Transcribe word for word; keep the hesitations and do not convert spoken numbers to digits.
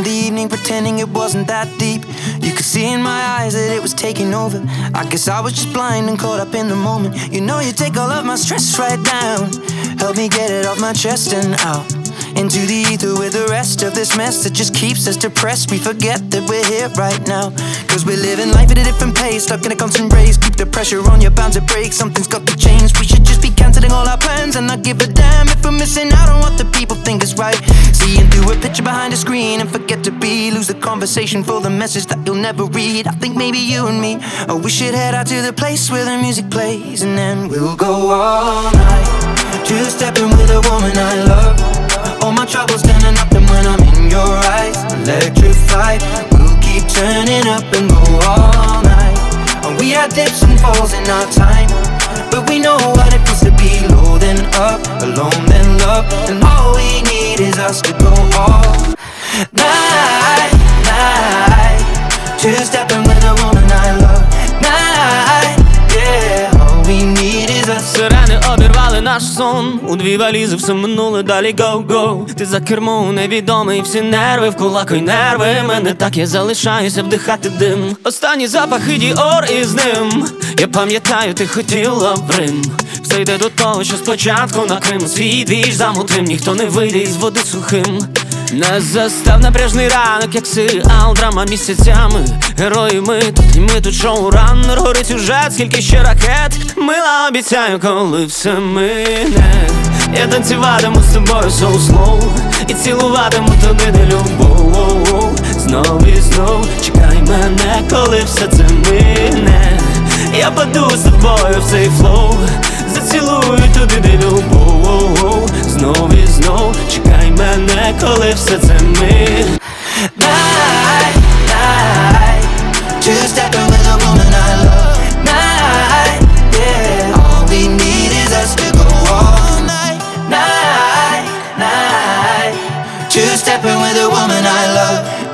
spend the evening pretending it wasn't that deep. You could see in my eyes that it was taking over. I guess I was just blind and caught up in the moment. You know you take all of my stress right down. Help me get it off my chest and out into the ether with the rest of this mess that just keeps us depressed. We forget that we're here right now, cause we're living life at a different pace, stuck in a constant race. Keep the pressure on, you're bound to break. Something's got to change. We should just be cancelling all our plans and not give a damn if we're missing out on what the people think is right. Seeing through a picture behind a screen and forget to be. Lose the conversation for the message that you'll never read. I think maybe you and me, oh, we should head out to the place where the music plays, and then we'll go all night, two-stepping with a woman I love. All my troubles standing up, and when I'm in your eyes, electrified. We'll keep turning up and go all night. And we had dips and falls in our time, but we know what it feels to be low then up, alone then love. And all we need is us to go all night, night, two-stepping with a woman I love. Night, yeah, all we need is us. Сирени обірвали наш сон, у дві валізи все минуле, далі go-go. Ти за кермом невідомий, всі нерви в кулаку й нерви. Мене так, я залишаюся вдихати дим. Останні запахи Діор із ним. Я пам'ятаю, ти хотіла в Рим. Все йде до того, що спочатку на Крим. Свій двіж замутим, ніхто не вийде із води сухим. Нас застав напряжний ранок, як серіал, драма місяцями. Герої ми тут, і ми тут шоураннер. Горить сюжет, скільки ще ракет. Мила, обіцяю, коли все мине, я танцюватиму з тобою so slow і цілуватиму туди, де любов. Знов і знов чекай мене, коли все це мине. Я паду з тобою в цей флоу, зацілую туди, де любов. Знов і знов чекай мене, коли все це мине. Night, night, two-stepping with a woman I love. Night, yeah, all we need is us to go all night. Night, night, two-stepping with a woman I love.